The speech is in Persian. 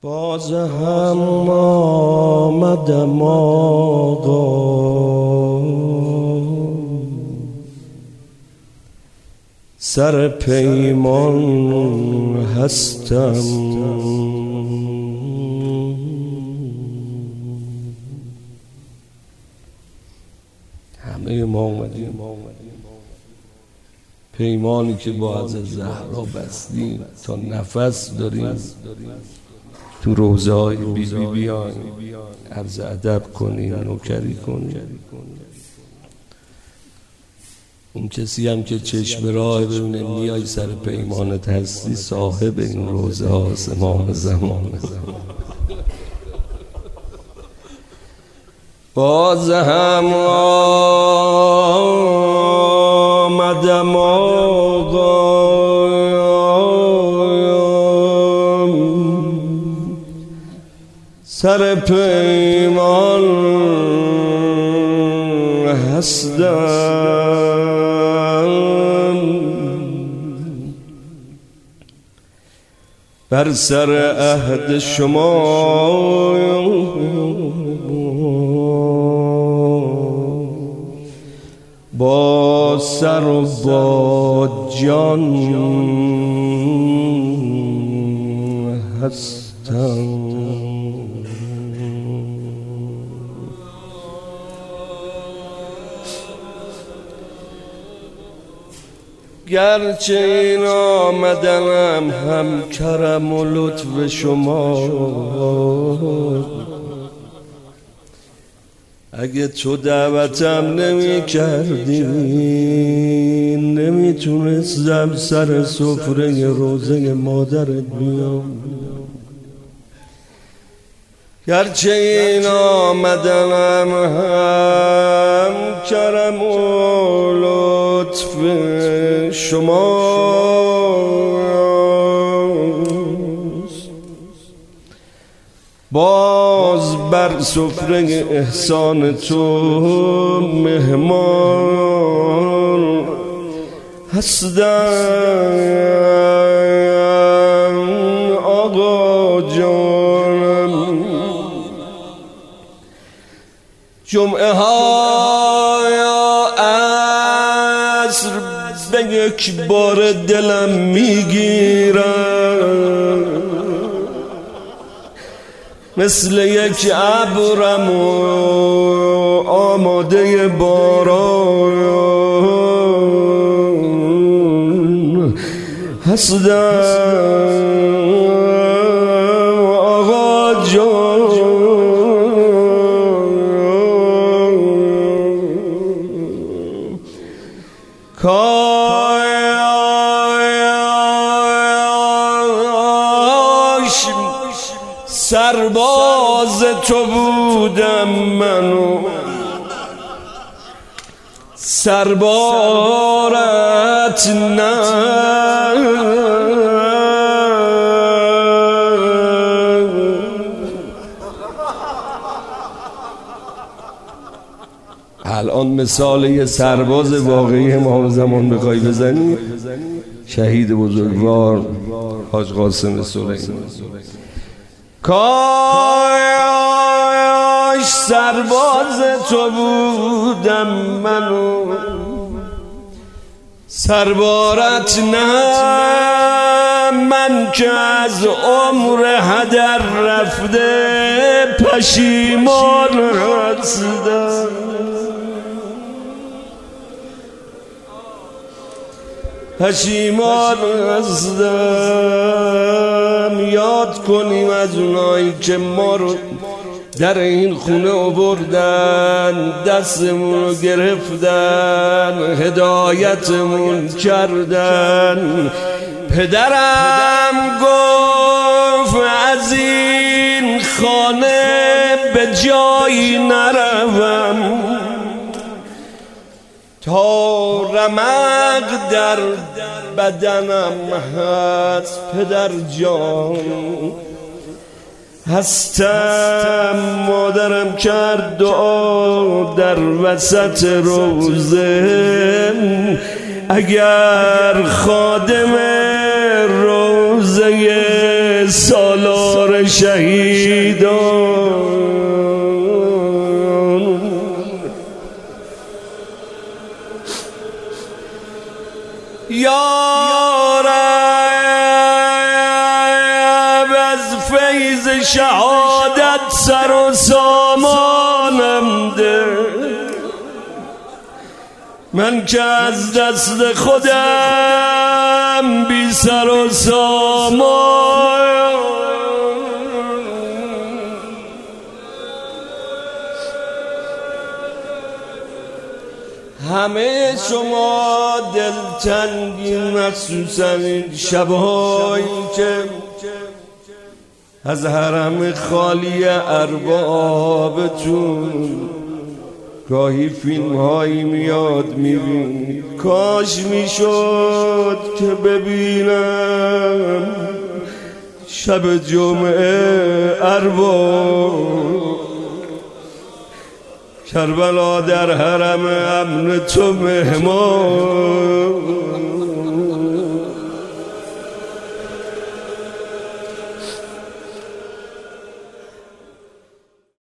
باز هم آمدم آقا، سر پیمان هستم. همه ما اومدیم پیمانی که با حضرت زهرا بستیم تا نفس داریم تو روضه های بی بی بیایم عرض ادب کنیم، نوکری کنیم. اون کسی هم که چشم راه ببینه میای سر پیمانت هستی، صاحب این روضه هاست، امام زمان. باز هم آمدم آقا، سر پیمان هستم. بر سر عهد شما با سر و با جان هستم. گرچه این آمدنم هم کرم و لطف شما، اگه تو دعوتم نمی کردی نمیتونستم سر سفره روزه مادرت بیام. گرچه این آمدنم هم کرم و لطف شماست، باز بر سفره احسان تو مهمان هستم. آقا جانم جمعه های عصر به یک بار دلم میگیرم، مثل یک ابرم و آماده باران هستم. آقا جان کاش سرباز تو بودم منو، سربارت نه. الان مثال یه سرباز واقعی امام زمان بخوای بزنی، شهید بزرگوار حاج قاسم سلیمانی. کاش سرباز تو بودم منو، سربارت نه. من که از عمر هدر رفته پشیمان هستم. پشیمان هستم. یاد کنیم از اونایی که ما رو در این خونه آوردن، دستمون رو گرفتن، هدایتمون کردن. پدرم گفت از این خانه به جایی نروم تا رمق در بدنم هست. پدر جان هستم. مادرم کرد دعا در وسط روزه، اگر خادم روزه سالار شهیدان یا رب از فیض شهادت سر و سامانم ده، من که از دست خودم بی سر و سامان. همه شما دلتنگی مخصوصا این شبهایی که از حرم خالی اربابتون گاهی فیلم هایی میاد میبینید، کاش میشد که ببینم شب جمعه ارباب کربلا در حرم امن تو مهمان.